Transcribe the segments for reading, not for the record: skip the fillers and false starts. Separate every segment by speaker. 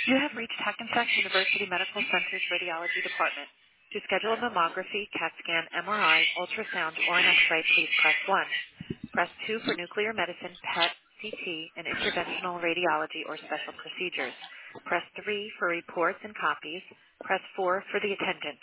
Speaker 1: You have reached Hackensack University Medical Center's Radiology Department. To schedule a mammography, CAT scan, MRI, ultrasound, or an X-ray, please press 1. Press 2 for nuclear medicine, PET, CT, and interventional radiology or special procedures. Press 3 for reports and copies. Press 4 for the attendant.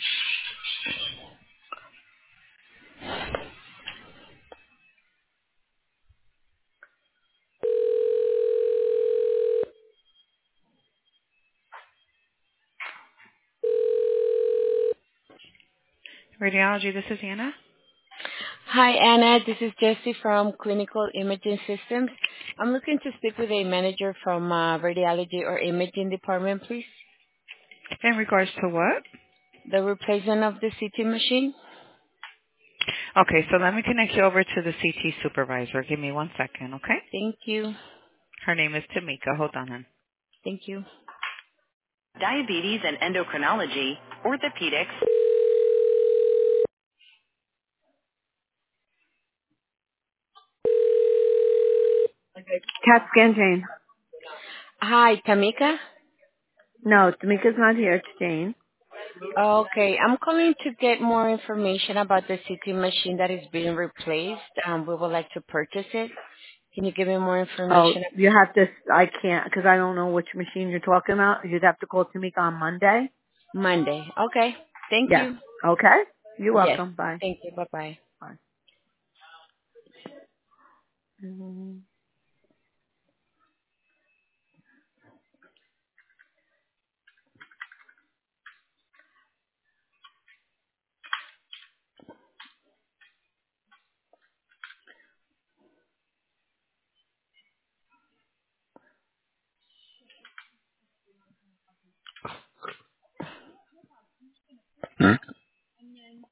Speaker 1: Radiology, this is Anna.
Speaker 2: Hi, Anna. This is Jessie from Clinical Imaging Systems. I'm looking to speak with a manager from radiology or imaging department, please.
Speaker 1: In regards to what?
Speaker 2: The replacement of the CT machine.
Speaker 1: Okay, so let me connect you over to the CT supervisor. Give me 1 second, okay?
Speaker 2: Thank you.
Speaker 1: Her name is Tamika. Hold on, hon.
Speaker 2: Thank you.
Speaker 1: Diabetes and endocrinology, orthopedics. CAT scan, Jane.
Speaker 2: Hi, Tamika.
Speaker 1: No, Tamika's not here. It's Jane.
Speaker 2: Okay, I'm calling to get more information about the CT machine that is being replaced. We would like to purchase it. Can you give me more
Speaker 1: Oh,
Speaker 2: information?
Speaker 1: you have to, I can't, because I don't know which machine you're talking about. You'd have to call Tamika on Monday.
Speaker 2: Monday. Okay. Thank
Speaker 1: Yes.
Speaker 2: you.
Speaker 1: Okay? You're
Speaker 2: Yes.
Speaker 1: welcome. Bye.
Speaker 2: Thank you. Bye-bye.
Speaker 1: Bye.